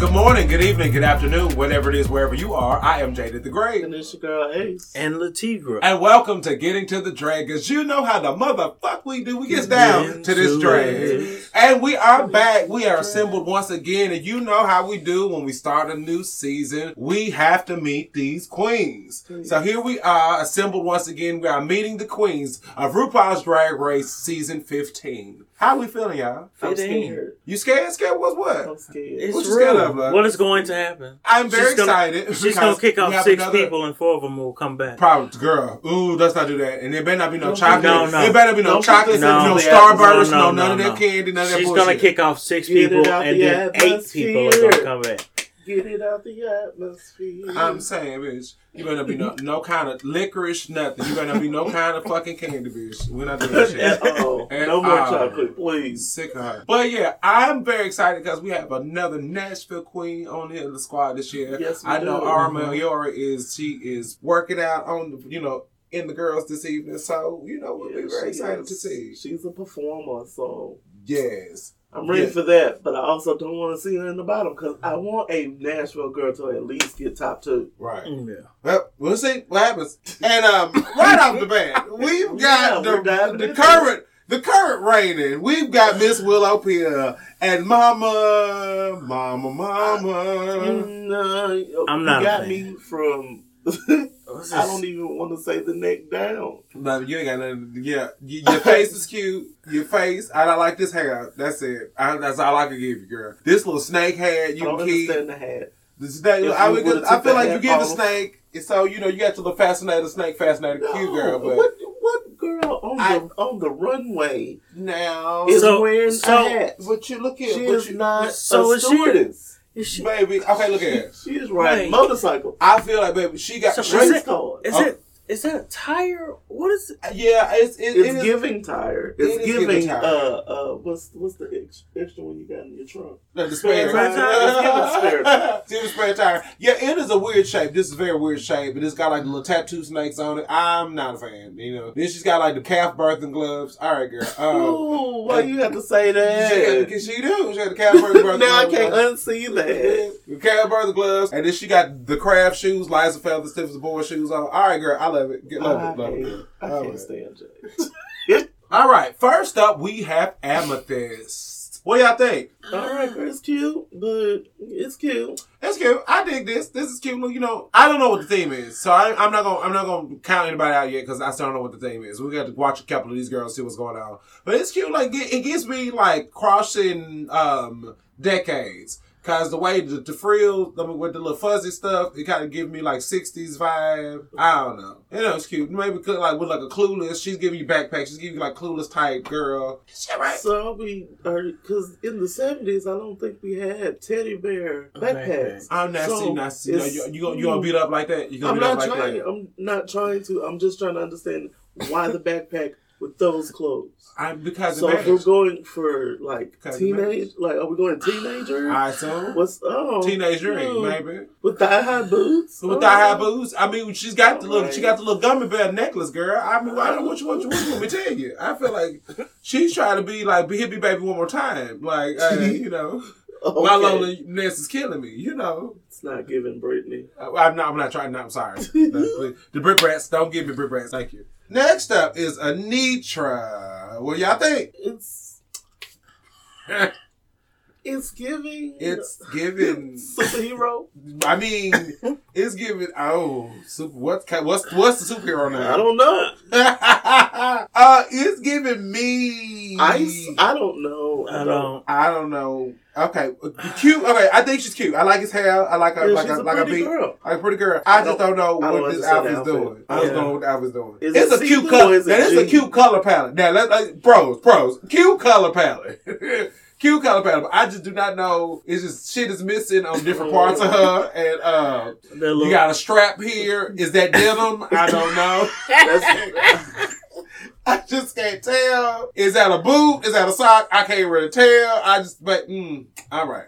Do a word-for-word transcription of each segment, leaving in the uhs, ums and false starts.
Good morning, good evening, good afternoon, whatever it is, wherever you are. I am Jaded the Great. And it's your girl Ace. And Latigra. And welcome to Getting to the Drag, because you know how the motherfuck we do. We get down Get to this to drag. it. And we are back. We are assembled once again. And you know how we do when we start a new season. We have to meet these queens. So here we are, assembled once again. We are meeting the queens of RuPaul's Drag Race Season fifteen. How we feeling, y'all? I'm scared. You scared? Scared? What's what? I'm scared. It's What you scared real. of, love? What is going to happen? I'm very She's gonna- excited. She's because going to kick we off have six another- people and four of them will come back. Probably, girl. Ooh, let's not do that. And there better not be no Don't chocolate. No, no. There better be no Don't chocolate, put no, this no in the Starburst, no, No, no, none of no, that no. candy, none of that She's bullshit. going to kick off six Get it people out and the then eight people are atmosphere. going to come back. Get it out the atmosphere. I'm saying, bitch, you better not be no, no kind of licorice, nothing. You better not be no kind of fucking candy, bitch. We're not doing that shit. Oh, And, no more uh, chocolate, please. Sick of her. But yeah, I'm very excited because we have another Nashville queen on here in the squad this year. Yes, we I know do. Arma Yora is, she is working out on the, you know, in the girls this evening. So, you know, we'll be Yeah, very she excited is. to see. She's a performer, so Yes. I'm ready Yeah. for that. But I also don't want to see her in the bottom because I want a Nashville girl to at least get top two. Right. Yeah. Well, we'll see what happens. And um, right off the bat, we've Yeah, got we're the, diving the into current the current reigning. We've got Miss Willow Pierre and Mama, Mama, Mama. Mm, uh, I'm you not a got fan. me from. What's I this? don't even want to say the neck down. But you ain't got nothing. Yeah, y- your face is cute. Your face. I don't like this hair. That's it. I, that's all I can give you, girl. This little snake hair I you don't can keep. understand the hat. The snake. If I, you would, would've I took feel the like you hat give the off. snake. So you know you got your little fascinator snake, fascinator cute girl. But what what girl on I- the on the runway now, is So- wearing so- a hat? but you look here. She but is you, not so a is she- stewardess. Is she, baby. Okay, look at it. She is riding Wait. motorcycle. I feel like, baby, she got. So she- is Race it- card. is Oh. it is that a tire? What is it? yeah, it's it, It's it is, giving tire. it It's is giving, giving tire. uh uh what's what's the ex- extra one you got in your trunk? No, the spare Spare tire. tire. It's giving spare tire. It's giving spare tire. Yeah, it is a weird shape. This is a very weird shape, but it's got like the little tattoo snakes on it. I'm not a fan. You know, then she's got like the calf birthing gloves. All right, girl. Um, Ooh, why you have to say she, that? got, she do. She got the calf birthing gloves. Now I can't unsee that. The calf birthing gloves, and then she got the craft shoes, Liza Feather, stiff as a board shoes on. All right, girl. I love it. Get- Love I, it. Love hate it. it. I Love can't it. stand Jay. All right. First up, we have Amethyst. What y'all think? All right, girl, it's cute, but it's cute. That's cute. I dig this. This is cute. You know, I don't know what the theme is, so I, I'm not gonna. I'm not gonna count anybody out yet because I still don't know what the theme is. We got to watch a couple of these girls, see what's going on. But it's cute. Like it, it gives me like crossing um, decades. Cause the way the, the frills, I mean, with the little fuzzy stuff, it kind of gives me like sixties vibe. I don't know. You know, it's cute. Maybe could, like with like a Clueless. She's giving you backpack. She's giving you like Clueless type girl. Shit, right? So we are because in the seventies, I don't think we had teddy bear backpacks. I'm not So seeing. Not seeing. You, it's- you, you gonna you gonna beat up like that? You gonna I'm beat up not like trying. that? I'm not trying to. I'm just trying to understand why the backpack with those clothes. I because So it if we're matters. going for like Because it teenage, matters. like are we going teenager? I assume. What's oh Teenage dream, oh, maybe. with thigh high boots? With Oh. thigh high boots. I mean, she's got the little, Alright. she got the little gummy bear necklace, girl. I mean, I don't know what you want. What you want me to tell you? I feel like she's trying to be like, be hit me, baby, one more time. Like, uh, you know, Okay. my loneliness is killing me. You know, It's not giving Brittany. I, I'm not. I'm not trying. No, I'm sorry. No, please. The Brit Brats, don't give me Brit Brats. Thank you. Next up is Anitra. What y'all think? It's it's giving. It's giving. superhero. I mean, it's giving. Oh, super, what's ki- what's what's the superhero name? I don't know. uh, it's giving me Ice. I don't know. I don't. I don't know. Okay, cute. Okay, I think she's cute. I like his hair. I like her. Yeah, like she's a, a like a pretty beat. girl. Like a pretty girl. I, I just don't- don't know I don't what this understand outfit's the outfit. doing. I just Yeah. don't know what the outfit's doing. Is it's it a cute see-through color. or is it That is a jeans? cute color palette. Now, let, let, pros, pros, cute color palette. Cute color palette. But I just do not know. It's just shit is missing on different parts of her, and uh, That little, you got a strap here. Is that denim? I don't know. That's, I just can't tell. Is that a boot? Is that a sock? I can't really tell. I just, but, mm, all right.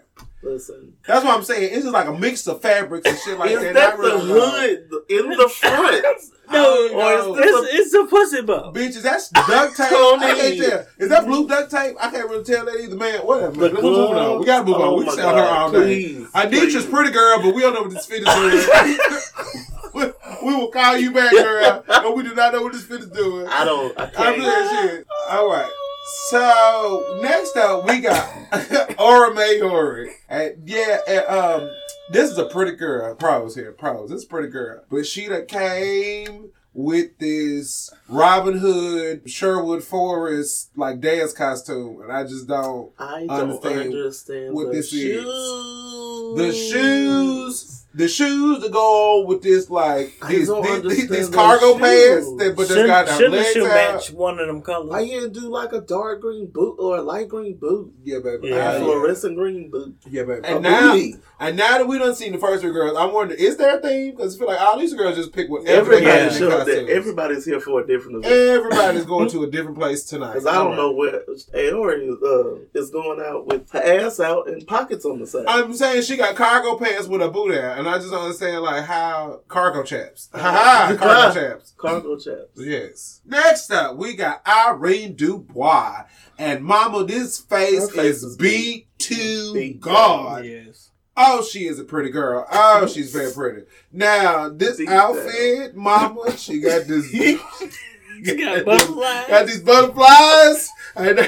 Listen. That's what I'm saying. It's just like a mix of fabrics and shit like Is that. that I the really don't know. hood in the front? No, No. or it's, it's, it's a pussy bow. Bitches, that's duct tape. Tony. I can't tell. Is that blue duct tape? I can't really tell that either, man. Whatever. The Man. Let's move on. We gotta move gloves? on. We Oh can my sound her God, all day. please, Anita's please. pretty girl, but we don't know what this fit is doing. we, we will call you back, girl, but we do not know what this fit is doing. I don't. I I'm can't. doing shit. All right. So next up, we got Aura Mayori. And yeah, and, um, this is a pretty girl. Pros here, pros. This is a pretty girl, but she that came with this Robin Hood Sherwood Forest like dance costume, and I just don't I don't understand understand what the this shoes. is. The shoes. The shoes that go on with this, like, I these, don't these, understand these the cargo shoes. pants, that, but they got Shouldn't, their shouldn't the legs shoe out. match one of them colors? Why you didn't do like a dark green boot or a light green boot? Yeah, baby. Yeah. A I- fluorescent green boot. Yeah, baby. A And now, booty. and now that we done seen the first three girls, I'm wondering, is there a theme? Because I feel like all these girls just pick whatever they got Everybody in Yeah. their showed that costumes. everybody's here for a different event. Everybody's going to a different place tonight. Because I don't know where Aori is, uh, is going out with her ass out and pockets on the side. I'm saying she got cargo pants with a boot out, and I just don't understand, like, how cargo chaps. Ha ha, cargo chaps. Cargo chaps. Yes. Next up, we got Irene Dubois. And mama, this face, Her face is is beat to beat God. Yes. Oh, she is a pretty girl. Oh, she's very pretty. Now, this Beat outfit, mama, she got this. She got butterflies. Got these butterflies. And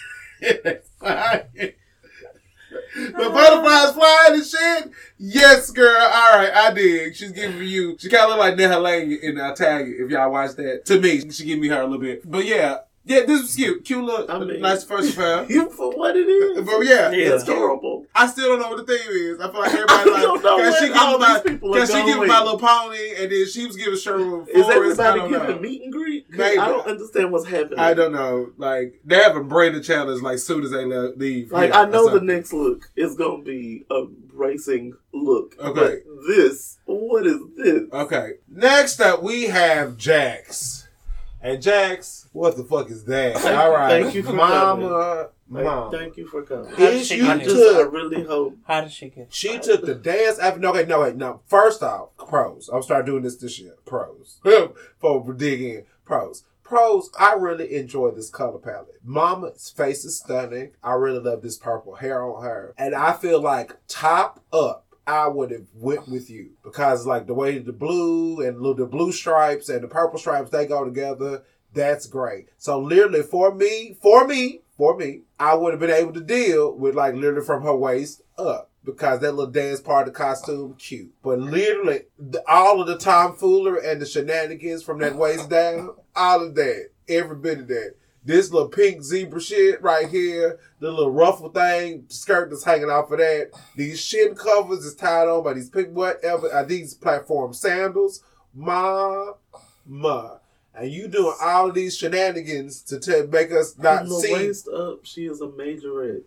the butterflies flying and shit. Yes, girl. All right, I dig. She's giving you. She kind of look like Neha Lang in Italian. If y'all watch that, to me, she give me her a little bit. But yeah, yeah, this was cute. Cute look. I mean- Nice first affair. For what it is. But yeah, Yeah. It's horrible. I still don't know what the theme is. I feel like everybody I like don't know because she what all giving my these people are because she going giving with. my little pony, and then she was giving Sherwood Is Forest. I everybody don't giving know. meet and greet? 'Cause Maybe. I don't understand what's happening. I don't know. Like they having Brandon challenge like soon as they le- leave. Like, Yeah, I know or the something. next look is going to be a racing look. Okay. But this, what is this? Okay. Next up, we have Jax. And Jax, what the fuck is that? Thank- All right, thank you for Mama, Thank, Mom. thank you for coming. How did Is she you get I it? just, I took really hope. How did she get? she took the dance after no wait no wait no first off pros I'll start doing this this year pros for dig in pros pros I really enjoy this color palette. Mama's face is stunning. I really love this purple hair on her, and I feel like top up I would have went with you because like the way the blue and the blue stripes and the purple stripes they go together. That's great. So literally for me, for me, for me, I would have been able to deal with like literally from her waist up because that little dance part of the costume, cute. But literally the, all of the tomfoolery and the shenanigans from that waist down, all of that, every bit of that. This little pink zebra shit right here, the little ruffle thing, skirt that's hanging off of that. These shin covers is tied on by these pink whatever, uh, these platform sandals. Ma, ma. And you doing all of these shenanigans to t- make us not From the see. waist up, she is a majorette.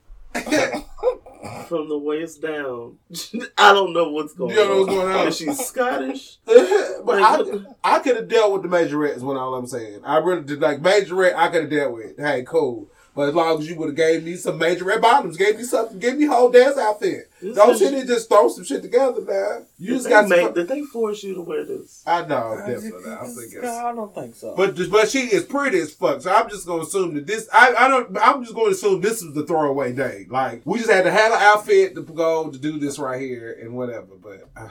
From the waist down, I don't know what's going You don't know on. what's going on. Is she Scottish? but Like, I, what- I could have dealt with the majorette is what all I'm saying. I really did like majorette. I could have dealt with. Hey, cool. But as long as you would have gave me some majorette bottoms, gave me something, gave me a whole dance outfit. This Don't is- sit and just throw some shit together, man. You Did just they, got make, some. did they force you to wear this? I know, definitely. I think it's. I don't think so. But but she is pretty as fuck, so I'm just gonna assume that this. I, I don't. I'm just going to assume this was the throwaway day. Like we just had to have an outfit to go to do this right here and whatever. But uh.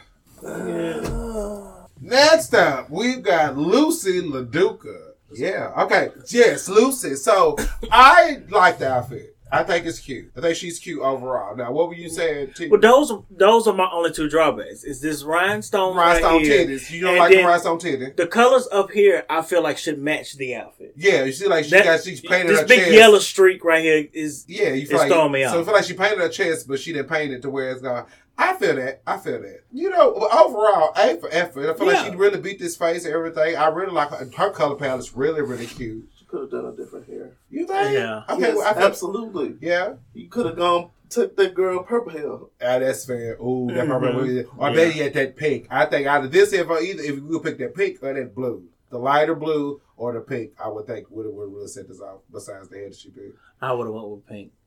Yeah. Next up, we've got Lucy LaDuca. Yeah. Okay. Yes, Lucy. So I like the outfit. I think it's cute. I think she's cute overall. Now, what were you saying? T? Well, those those are my only two drawbacks. Is this rhinestone Rhinestone right here, titties. You don't and like the then rhinestone titty? the colors up here. I feel like should match the outfit. Yeah. You see, like she That- got she's painted this her big chest. yellow streak right here is Yeah, you feel It's like throwing me So I off. feel like she painted her chest, but she didn't paint it to where it's going. I feel that. I feel that. You know, overall, A for effort. I feel Yeah. like she really beat this face and everything. I really like her, her color palette's really, really cute. She could have done a different hair. You think? Yeah. Okay, Yes, well, I feel, absolutely. yeah. You could have gone, took that girl purple hair. Ah, that's fair. Ooh, that Mhm. probably or Yeah. maybe at that pink. I think out of this, if I either if we would pick that pink or that blue, the lighter blue or the pink, I would think would have really set this off. Besides the head that she picked. I would have went with pink.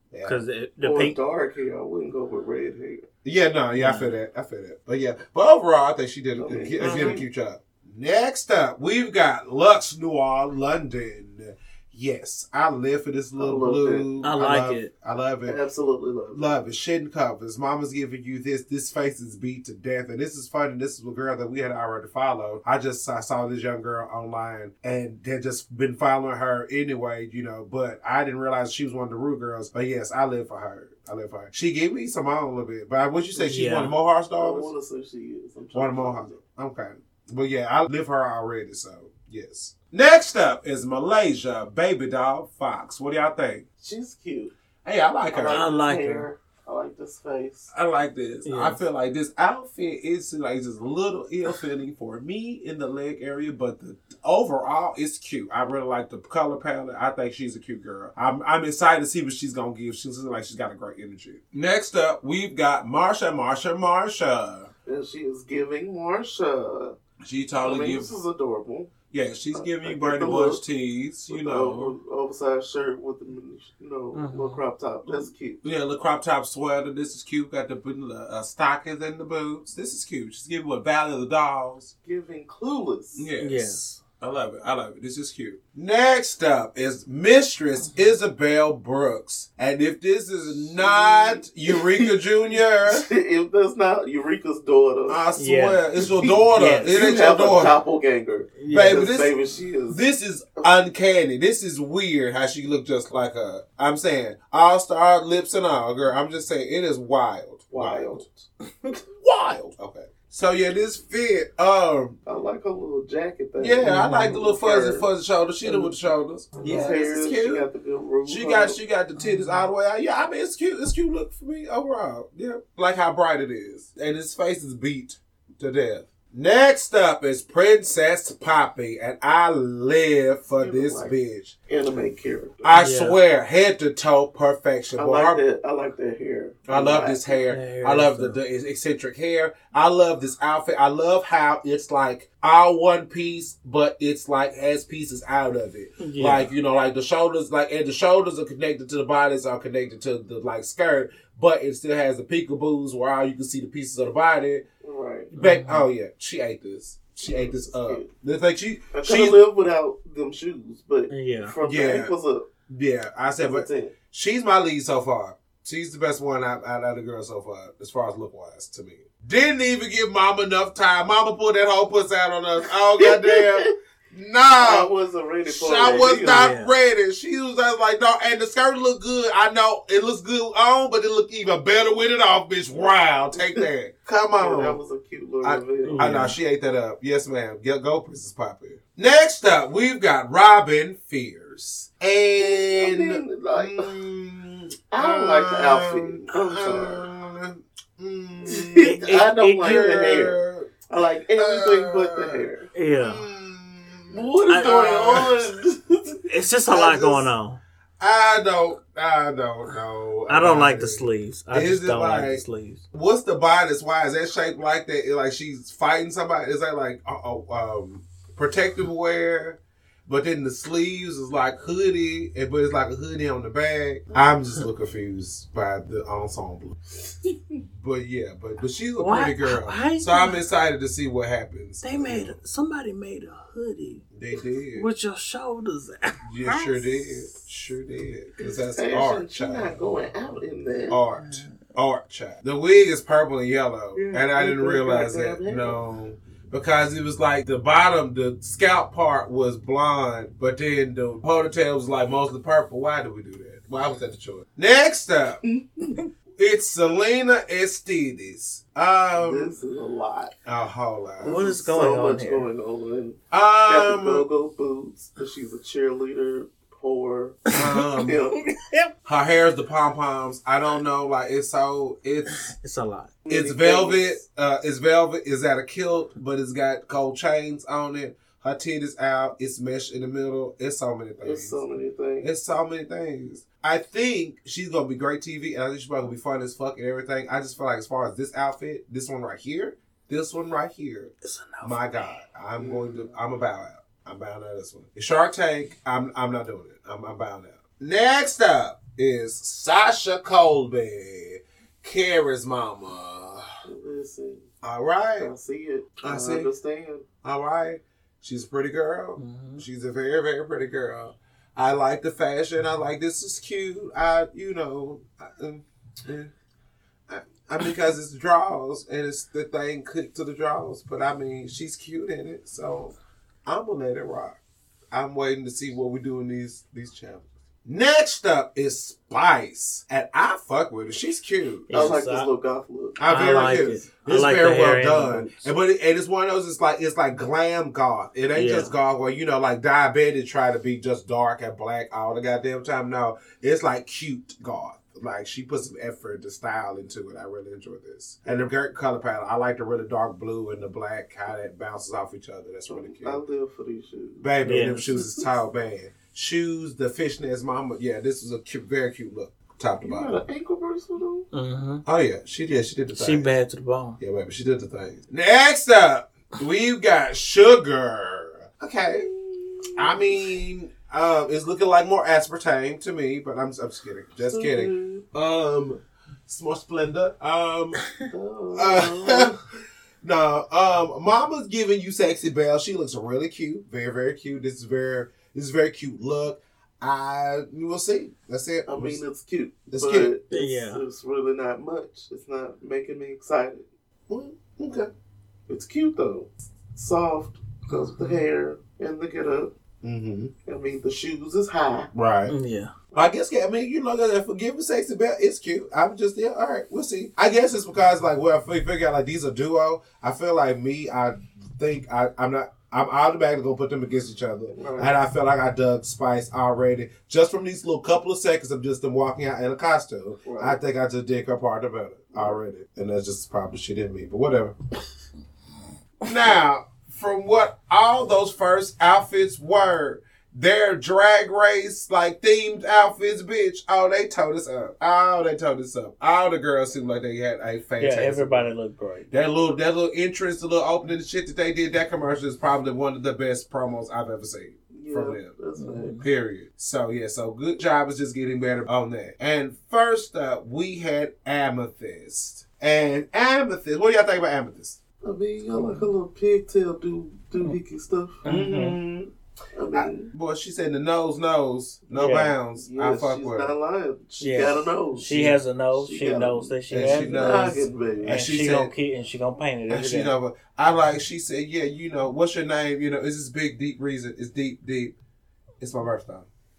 Yeah. Because the, the or pink. dark hair. I wouldn't go with red hair. Yeah, no, yeah, I feel that. I feel that. But yeah, but overall, I think she did, a- Okay. did a Mhm. cute job. Next up, we've got Lux Noir London. Yes, I live for this little love blue. it. I like love, it. I love I it. absolutely love it. Love it. Shitting covers. Mama's giving you this. This face is beat to death. And this is funny. This is a girl that we had already followed. I just I saw this young girl online and had just been following her anyway, you know, but I didn't realize she was one of the Rue girls. But yes, I live for her. I live for her. She gave me some on a little bit. But what you say? She's Yeah. one of Mohar's I daughters? want to say she is. I'm trying One of to Mohawk. find Okay. But yeah, I live her already, so yes. Next up is Malaysia Baby Doll Fox. What do y'all think? it. She's cute. Hey, I like her. I this like hair. her. I like this face. I like this. Yes. I feel like this outfit is like just a little ill-fitting for me in the leg area, but the overall it's cute. I really like the color palette. I think she's a cute girl. I'm I'm excited to see what she's gonna give. She looks like she's got a great energy. Next up, we've got Marsha, Marsha, Marsha. And she is giving Marsha. She I totally mean, gives. this is adorable. Yeah, she's giving I you get Bernie the Bush look. tees, you With know. the over, oversized shirt with the you know Mhm. little crop top. That's cute. Yeah, the crop top sweater. This is cute. Got the uh, stockings and the boots. This is cute. She's giving you a Valley of the Dolls. Giving Clueless. Yes. Yes. I love it. I love it. This is cute. Next up is Mistress Isabel Brooks. And if this is not Eureka Junior, If that's not Eureka's daughter, I swear, Yeah. it's your daughter. Yes. It you ain't your have a daughter. doppelganger. Yeah. Baby, Because, this- baby, she is. This is uncanny. This is weird how she looked just like her. I'm saying, all-star lips and all, girl. I'm just saying, it is wild. wild. Wild. Okay. So yeah, this fit. Um, I like her little jacket thing. yeah, I like the little fuzzy, Her. fuzzy shoulders. She did with the shoulders. Her Yeah, hair, this is She cute. got the good roof. She got she got the titties all the way out. Yeah, I mean it's cute. It's cute look for me overall. Yeah, like how bright it is, and his face is beat to death. Next up is Princess Poppy, and I live for You this like bitch. anime character. I Yeah. swear, head to toe perfection. I Boy, like her- that. I like that hair. I love Black. this hair. The hair I love is the, the eccentric hair. I love this outfit. I love how it's like all one piece, but it's like has pieces out of it. Yeah. Like, you know, like the shoulders, like, and the shoulders are connected to the bodies, are connected to the like skirt, but it still has the peekaboos where all you can see the pieces of the body. Right. Back, oh yeah, she ate this. She ate this up. The thing she, I could she, have lived without them shoes, but Yeah. from Yeah. the ankles up, yeah, I said, it was but a ten. she's my lead so far. She's the best one out, out of the girls so far, as far as look wise to me. Didn't even give Mama enough time. Mama pulled that whole puss out on us. Oh goddamn! I No, wasn't ready for I that. was either. not Yeah. ready. She was just like, no, and the skirt looked good. I know it looks good on, but it looked even better with it off, bitch. Wow, take that. Come Yeah, on. that was a cute little I- reveal. I know she ate that up. Yes, ma'am. Go, go Princess Poppy. Next up, we've got Robin Fierce. And I mean, like, mm, I don't like the outfit. I'm um, sorry. mm, I don't it- like it- the hair. I like everything but the Uh, hair. Yeah. mm, What is I- going uh, on? It's just a I lot just- going on. I don't, I don't know. I don't about like the it. sleeves. I Is just it don't like, like- the sleeves. What's the bodice? Why is that shaped like that? It, like she's fighting somebody? Is that like uh, uh, um, protective wear? But then the sleeves is like hoodie, and but it's like a hoodie on the back. I'm just a little confused by the ensemble. But yeah, but but she's a Why- pretty girl, why- so I'm excited to see what happens. They made somebody made a hoodie They did. with your shoulders out. Yeah, sure did. Sure did. Because that's Fashion, art, she's not child. going out in that. Art. Art, child. The wig is purple and yellow, Yeah, and I didn't they realize got that. that hair. No. Because it was like the bottom, the scalp part was blonde, but then the ponytail was like mostly purple. Why did we do that? Why was that the choice? Next up, it's Selena Estides. Um, This is a lot. a whole lot. What This is going so on much here? going on. And got the Um, go-go boots. But she's a cheerleader. Whore. um, Yeah. her hair is the pom poms. I don't know. Like it's so it's. It's a lot. It's velvet. Uh, it's velvet. It's at a kilt, but it's got gold chains on it. Her titties out. It's mesh in the middle. It's so many things. There's so many things. It's so many things. I think she's gonna be great T V, and I think she's gonna be fun as fuck and everything. I just feel like as far as this outfit, this one right here, this one right here, It's enough. my God, I'm going to. I'm a bow out. I'm bowing out this one. It's Shark Tank. I'm. I'm not doing it. I'm. I'm bowing out. Next up, is Sasha Colby, Carrie's mama. Listen. All right. I see it. I, I see. understand. All right. She's a pretty girl. Mm-hmm. She's a very, very pretty girl. I like the fashion. I like this is cute. I, you know, I, um, yeah. I, I mean, because it's draws and it's the thing clicked to the draws. But I mean, she's cute in it, so I'm gonna let it rock. I'm waiting to see what we do in these these challenges. Next up is Spice, and I fuck with her. She's cute. I Yes, like this I- little goth look. I very I like cute. it. I It's like very the hair well and the done. boots. And but it, and it's one of those. It's like it's like glam goth. It ain't Yeah. just goth where you know like diabetic try to be just dark and black all the goddamn time. No, it's like cute goth. Like she put some effort to style into it. I really enjoy this. And the great color palette. I like the really dark blue and the black how that bounces off each other. That's really cute. I live for these shoes. Baby, Yeah. them shoes is tall, man. Shoes, the fishnets, mama. Yeah, this was a cute, very cute look, top to You bottom. got an ankle bracelet on? Mm-hmm. Oh yeah, she did. She did the thing. She bad to the bone. Yeah, baby, she did the thing. Next up, we've got Sugar. Okay, I mean, uh, it's looking like more aspartame to me, but I'm, I'm just kidding. Just kidding. Um, it's more Splenda. Um, uh, Oh. no, um, Mama's giving you sexy Belle. She looks really cute, very, very cute. This is very, this is a very cute look. I will see. That's it. I mean, it's cute. It's but cute. It's, Yeah. it's really not much. It's not making me excited. Well, okay. It's cute though. Soft, goes with the hair and the get up. Mm-hmm. I mean, the shoes is high. Right. Yeah. I guess, I mean, you know, that forgiving sexy Belle, it's cute. I'm just, yeah, all right, we'll see. I guess it's because, like, well, if we figure out, like, these are duo, I feel like me, I think I, I'm not, I'm automatically going to put them against each other. Right. And I feel like I dug Spice already. Just from these little couple of seconds of just them walking out in a costume, Right. I think I just dig her part better already. And that's just probably shit in me, but whatever. Now, from what all those first outfits were, their drag race, like, themed outfits, bitch, oh, they told us up. Oh, they told us up. All the girls seemed like they had a Yeah, fantastic... everybody looked great. That little, that little entrance, the little opening, the shit that they did, that commercial is probably one of the best promos I've ever seen. Yeah, From them. that's right. Period. So, yeah, so good job is just getting better on that. And first up, we had Amethyst. And Amethyst, what do y'all think about Amethyst? I mean, I like a little pigtail do doohickey stuff. Mm-hmm. I mean, Boy, she said the nose, nose, no Yeah. bounds. I yes, fuck she's with not her. lying. She Yeah. got a nose. She has a nose. She She, got knows a- that she and has she it. knows. Noggin, baby. And And she she, said- gonna keep and she gonna paint it And every she day. never, I like, she said, yeah, you know, what's your name? You know, it's this big, deep reason. It's deep, deep. It's my birthday.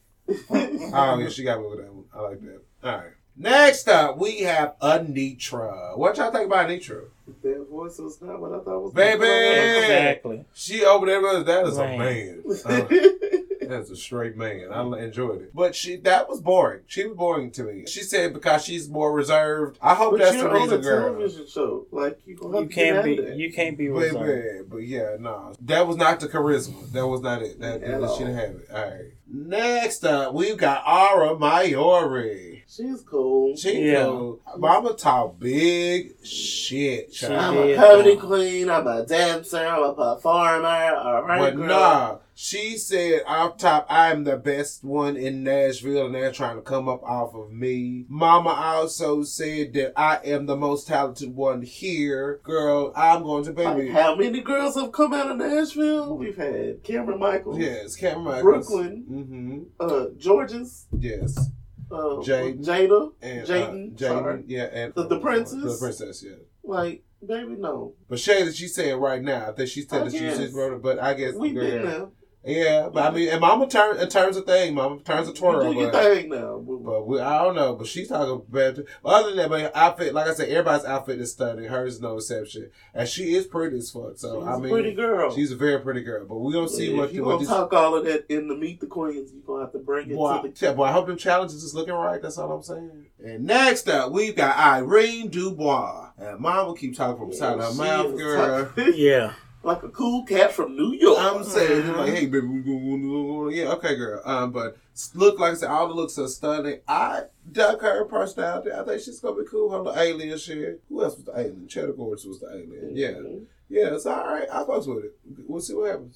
Oh, yeah, she got me with that one. I like that. All right. Next up, we have Anitra. What y'all think about Anitra? That voice was not what I thought was. Baby! Exactly. She over there, but that is a Man. man. Uh, that's a straight man. I enjoyed it. But she that was boring. She was boring to me. She said because she's more reserved. I hope But that's you're the on reason, a girl. television show. Like, you gonna have You to can't get be. out of that. You can't be reserved. Baby, but yeah, no. That was not the charisma. That was not it. That, At that all. she didn't have it. All right. Next up, we've got Aura Mayori. She's cool. She Yeah. cool. Mama talk big shit, She child. I'm did. a comedy queen. I'm a dancer. I'm a performer. All right, But girl. nah, she said off top, I am the best one in Nashville, and they're trying to come up off of me. Mama also said that I am the most talented one here. Girl, I'm going to Like, baby. how many girls have come out of Nashville? We've had Cameron Michaels, Yes, Cameron Michaels. Brooklyn. Mm-hmm. uh, Georges, Yes. uh, Jaden. Jada, And, Jaden, uh, sorry. Jaden. Yeah, and The- the princess? The princess, yeah. Like, baby, no. But Shayla, she said right now that she said I that she guess. just wrote it, but I guess We girl, been now. yeah, but I mean, and Mama turn it turns a thing, Mama turns a twirl. You do your but- thing now. But we, I don't know. But she's talking bad. Too. But other than that, but her outfit, like I said, everybody's outfit is stunning. Hers is no exception, and she is pretty as fuck. So She's I a mean, pretty girl. she's a very pretty girl. But we gonna see Yeah, what if you what gonna this. talk all of that in the Meet the Queens, you gonna have to bring it Boy, to the. yeah, boy, I hope them challenges is looking right. That's all I'm saying. And next up, we've got Irene Dubois. And Mama keep talking from the side of her She mouth, is girl. talk- Yeah. like a cool cat from New York. I'm saying, like, hey, baby, we gonna, yeah, okay, girl. Um, but look, like I said, all the looks are stunning. I dug her personality. I think she's gonna be cool. Her little alien shit. Who else was the alien? Cheddar Gorge was the alien. Yeah, Mhm. yeah, it's all right. I fucks with it. We'll see what happens.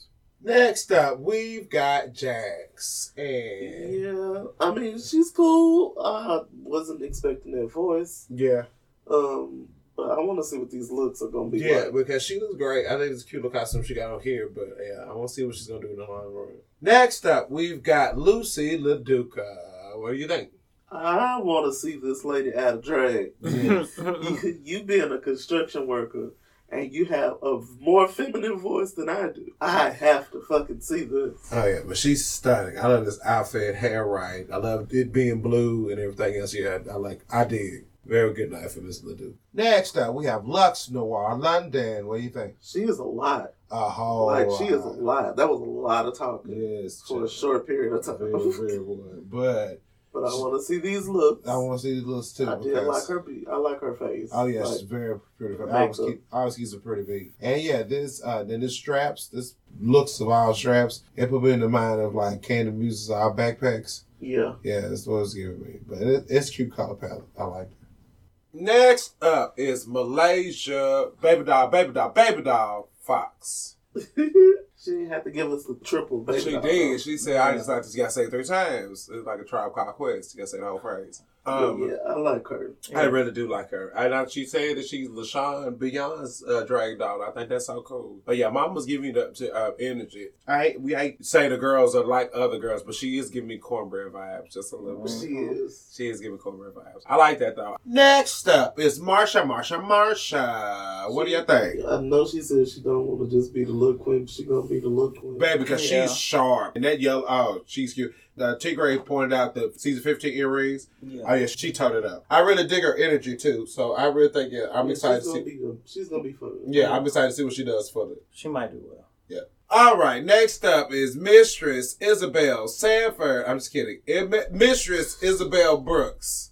Next up, we've got Jax. And Yeah, I mean, she's cool. I wasn't expecting that voice. yeah. Um, but I want to see what these looks are going to be Yeah, like. because she looks great. I think it's a cute little costume she got on here, but yeah, I want to see what she's going to do in the long run. Next up, we've got Lucy LaDuca. What do you think? I want to see this lady out of drag. you, you being a construction worker and you have a more feminine voice than I do. I have to fucking see this. Oh, yeah, but she's stunning. I love this outfit, hair right. I love it being blue and everything else. Yeah, I like, I dig. Very good night for Miss LaDuca. Next up, we have Lux Noir London. What do you think? She is a lot. A whole Like, she is a lot. lot. That was a lot of talking Yes. for a short period of time. Very, very good. But But I want to see these looks. I want to see these looks too. I did because- like her beat. I like her face. Oh yeah, Like, she's very pretty. her I always makeup. keep, I always keep a pretty beat. And yeah, this uh then this straps, this looks of all straps, it put me in the mind of like Candy Muse's our backpacks. yeah. Yeah, that's what it's giving me. But it, it's cute color palette. I like it. Next up is Malaysia Baby Doll, Baby Doll, Baby Doll Fox. She didn't have to give us the triple. Baby She doll. did. She said, "I just like to gotta say it three times." It's like a Tribe Called Quest. You gotta say the whole phrase. Um, yeah, I like her. I really do like her. I know she said that she's LaShawn Beyond's uh, drag doll. I think that's so cool. But yeah, Mama's giving me the uh, energy. I hate, we hate to say the girls are like other girls, but she is giving me cornbread vibes just a little bit. She is. She is giving cornbread vibes. I like that though. Next up is Marsha, Marsha, Marsha. What do you think? I know she said she don't want to just be the look queen. She gonna be the look queen. Baby, because Yeah. she's sharp. And that yellow, oh, she's cute. Uh, T. Gray pointed out the season fifteen earrings. Yeah. Oh, yeah, she turned it up. I really dig her energy, too. So I really think, yeah, I'm Yeah, excited to she's see. gonna be good. She's gonna be fun. Yeah, I'm excited to see what she does for the. She might do well. All right, next up is Mistress Isabel Sanford. I'm just kidding. Im- Mistress Isabel Brooks.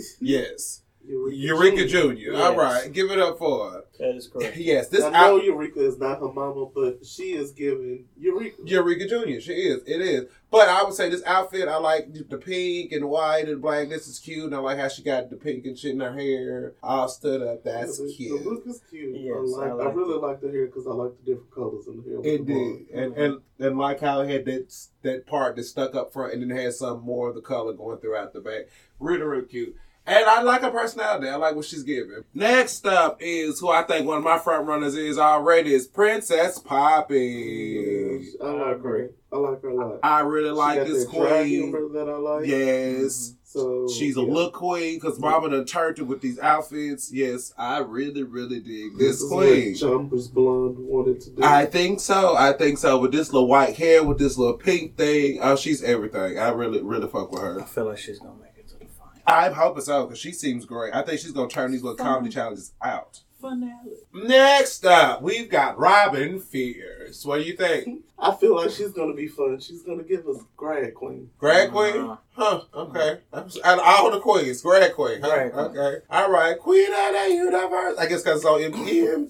Yes. Eureka, Eureka Junior. Junior All right, give it up for her. That is correct. Yes, this I know out- Eureka is not her mama, but she is giving Eureka. Eureka Junior She is. It is. But I would say this outfit, I like the pink and white and black. This is cute. And I like how she got the pink and shit in her hair all stood up. That's the, cute. The look is cute. Yes, I, like, I I, like really it. like the hair because I like the different colors in the hair. with It the did. bar. And, and and like how it had that that part that stuck up front and then had some more of the color going throughout the back. Really, really cute. And I like her personality. I like what she's giving. Next up is who I think one of my front runners is already is Princess Poppy. Yes, I like her. I like her a lot. I really like she got this that dry queen. humor that I like. Yes. So She's a yeah. look queen because Mama done turned it with these outfits. Yes, I really, really dig This this is queen. what Jumpers Blonde wanted to do. I think so. I think so. With this little white hair, with this little pink thing, oh, she's everything. I really, really fuck with I her. feel like she's gonna make it to the final. I'm hoping so because she seems great. I think she's gonna turn these little comedy challenges out. Finale. Next up, we've got Robin Fierce. What do you think? I feel like she's gonna be fun. She's gonna give us Grad Queen. Grad queen? Uh, Huh, okay. Out of all the queens, Grad queen. Huh? Grad queen. Okay. All right. Queen of the universe. I guess because it's on M T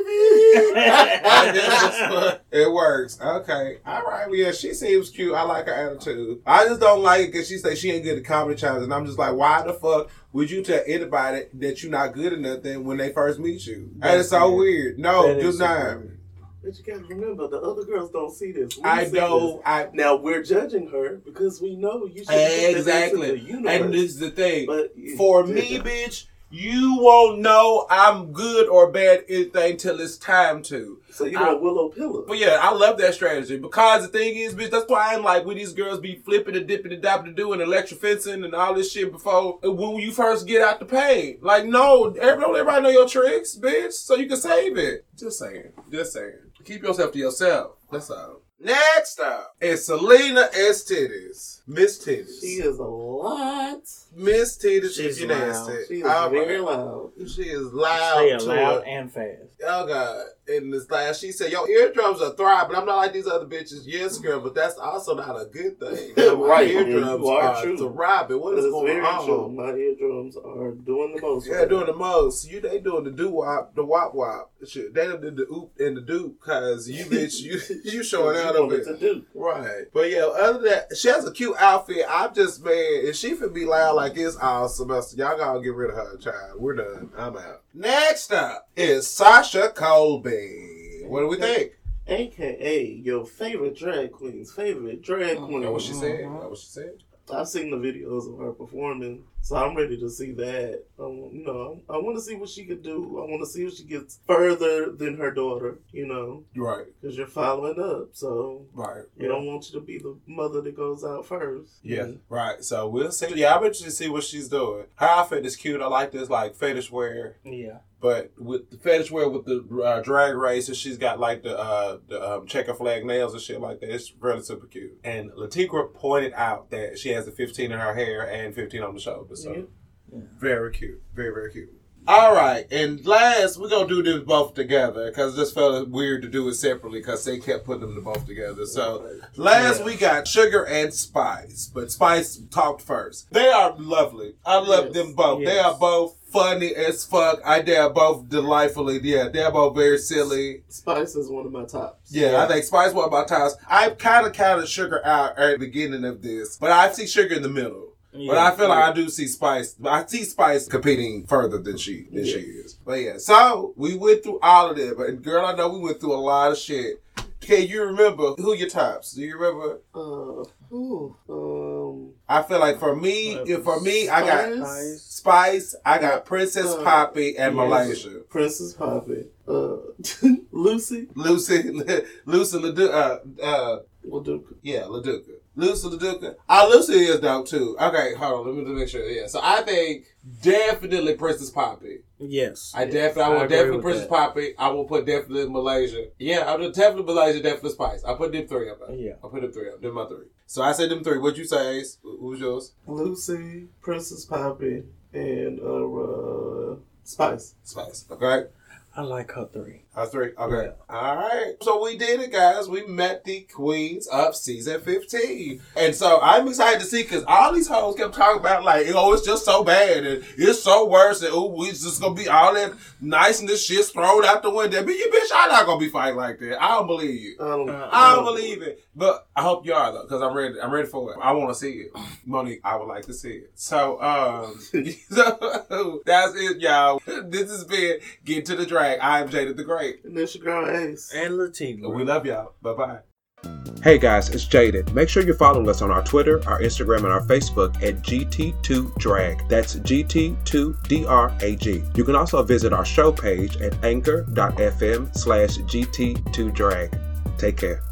V. I guess that's what it works. Okay. All right. Well, yeah, she seems cute. I like her attitude. I just don't like it because she said she ain't good at comedy challenge. And I'm just like, why the fuck would you tell anybody that you're not good at nothing when they first meet you? That is so weird. No, That do is super not. weird. But you gotta remember, the other girls don't see this. We I see know. I this. Now we're judging her because we know you should Exactly. The universe. And this is the thing. But For me, bitch, you won't know I'm good or bad anything till it's time to. so you're I- a willow pillar. But yeah, I love that strategy because the thing is, bitch, that's why I'm like, when these girls be flipping and dipping and dapping and doing electric fencing and all this shit before, when you first get out the paint. Like, no, everybody, don't everybody know your tricks, bitch, so you can save it. Just saying. Just saying. Keep yourself to yourself. That's all. Next up is Selena S. Titties. Miss Titties. She is a lot. Miss Titties, She's if you loud. nasty. She is All very right. loud. She is loud. Say it to loud it. and fast. Oh God! In this last, she said, "Your eardrums are thriving." I'm not like these other bitches. Yes, girl, but that's also not a good thing. My Right, eardrums you are are true. thriving. What That is is going very on? true. My eardrums are doing the most. Yeah, right doing now. the most. You they doing the doo wop, the wop wop shit. They done did the oop and the doop because you bitch, you you showing out You of wanted it. to do. Right. But yeah, other than that, she has a cute outfit. I'm just, man, if she could be loud like this all semester, y'all gotta get rid of her, child. We're done. I'm out. Next up is Sasha Colby. What do we think? A K A your favorite drag queen's favorite drag queen. That's what she said. That's what she said. I've seen the videos of her performing, so I'm ready to see that. Um, you know, I want to see what she could do. I want to see if she gets further than her daughter, you know. Right. Because you're following up, so right. you don't want you to be the mother that goes out first. Yeah, mm-hmm. Right. So we'll see. Yeah, I'm interested to see what she's doing. Her outfit is cute. I like this, like, fetish wear. Yeah. But with the fetish wear with the uh, drag race, and she's got like the uh, the um, checker flag nails and shit like that. It's really super cute. And Latikra pointed out that she has the fifteen in her hair and fifteen on the shoulder. So yeah. Yeah. Very cute. Very, very cute. All right. And last, we're going to do them both together because this felt weird to do it separately because they kept putting them both together. So last yeah. we got Sugar and Spice. But Spice talked first. They are lovely. I love yes. them both. Yes. They are both funny as fuck. I they are both delightfully. Yeah, they're both very silly. Spice is one of my tops. Yeah, yeah. I think Spice one of my tops. I kind of counted Sugar out at the beginning of this, but I see Sugar in the middle. Yeah, but I feel yeah. like I do see Spice. I see Spice competing further than she than yeah. she is. But yeah, so we went through all of that. But girl, I know we went through a lot of shit. Can you remember who your tops? Do you remember? Uh, who? Um, I feel like for me, uh, if for me, Spice? I got Spice. I got Princess uh, Poppy and yes. Malaysia. Princess Poppy. Uh, Lucy. Lucy. Lucy Laduca. Uh, uh, Laduca. Yeah, Laduca. Lucy Laduca. Ah, Lucy is dope too. Okay, hold on. Let me make sure. Yeah. So I think definitely Princess Poppy. Yes. I yes. definitely, I will definitely Princess that. Poppy. I will put definitely Malaysia. Yeah, I will definitely Malaysia, definitely Spice. I put them three up there. Yeah. I put them three up. Them my three. So I said them three. What'd you say, Ace? Who's yours? Lucy, Princess Poppy, and uh, uh, Spice. Spice. Okay. I like her three. Her three? Okay. Yeah. All right. So we did it, guys. We met the queens of season fifteen. And so I'm excited to see because all these hoes kept talking about like, oh, it's just so bad and it's so worse and oh, it's just going to be all that niceness shit thrown out the window. But you bitch, I'm not going to be fighting like that. I don't believe you. I don't, uh, I don't believe it. But I hope you are though because I'm ready. I'm ready for it. I want to see it. Monique, I would like to see it. So, um, so that's it, y'all. This has been Get to the Drag. I'm Jada the Great. And this your girl Ace. And Latina. We love y'all. Bye-bye. Hey guys, it's Jaded. Make sure you're following us on our Twitter, our Instagram, and our Facebook at G T two Drag. That's G T two D R A G. You can also visit our show page at anchor dot f m slash G T two Drag. Take care.